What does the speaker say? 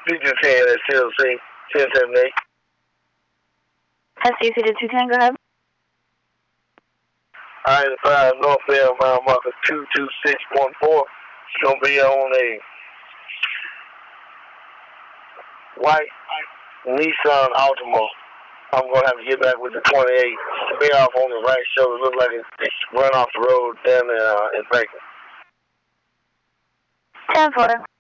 210 at CLC, 1078. SCC to 210, go ahead. I-5 northbound mile marker 22614. It's going to be on a white Nissan Altima. I'm going to have to get back with the 28. It's way off on the right shoulder. Look like it's run off the road down in Franklin. 10-4.